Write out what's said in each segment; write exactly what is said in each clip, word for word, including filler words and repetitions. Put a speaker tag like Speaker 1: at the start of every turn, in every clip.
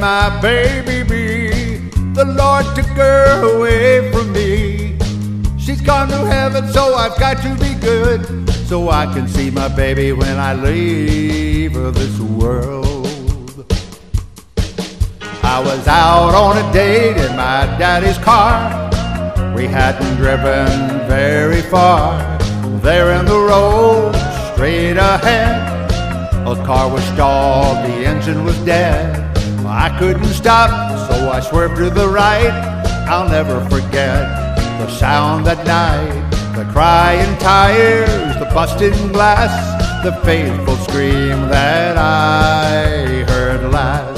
Speaker 1: my baby be? The Lord took her away from me. She's gone to heaven, so I've got to be good, so I can see my baby when I leave this world. I was out on a date in my daddy's car. We hadn't driven very far. There in the road, straight ahead, a car was stalled, the engine was dead. I couldn't stop, so I swerved to the right. I'll never forget the sound that night, the crying tires, the busted glass, the faithful scream that I heard last.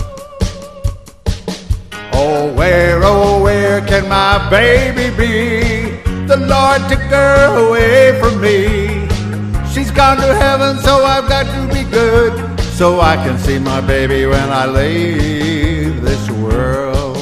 Speaker 1: Oh, where, oh, where can my baby be? The Lord took her away from me. She's gone to heaven, so I've got to be good, so I can see my baby when I leave this world.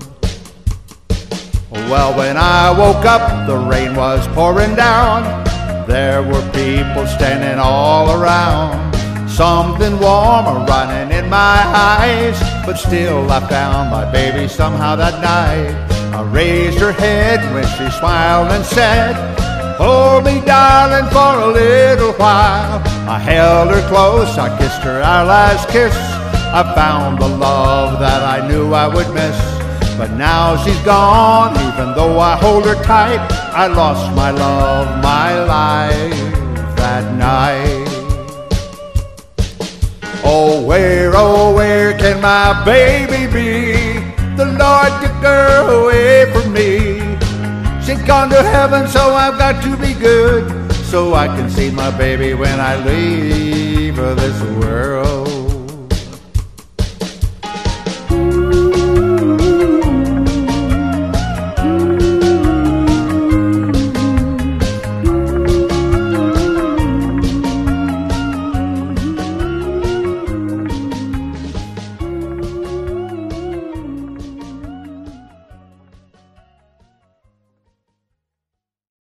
Speaker 1: Well, when I woke up, the rain was pouring down. There were people standing all around. Something warm running in my eyes, but still I found my baby somehow that night. I raised her head when she smiled and said, "Hold me, darling, for a little while." I held her close, I kissed her our last kiss. I found the love that I knew I would miss. But now she's gone, even though I hold her tight. I lost my love, my life that night. Oh, where, oh, where can my baby be? The Lord took her away from me. She's gone to heaven, so I've got to be good, so I can see my baby when I leave this world.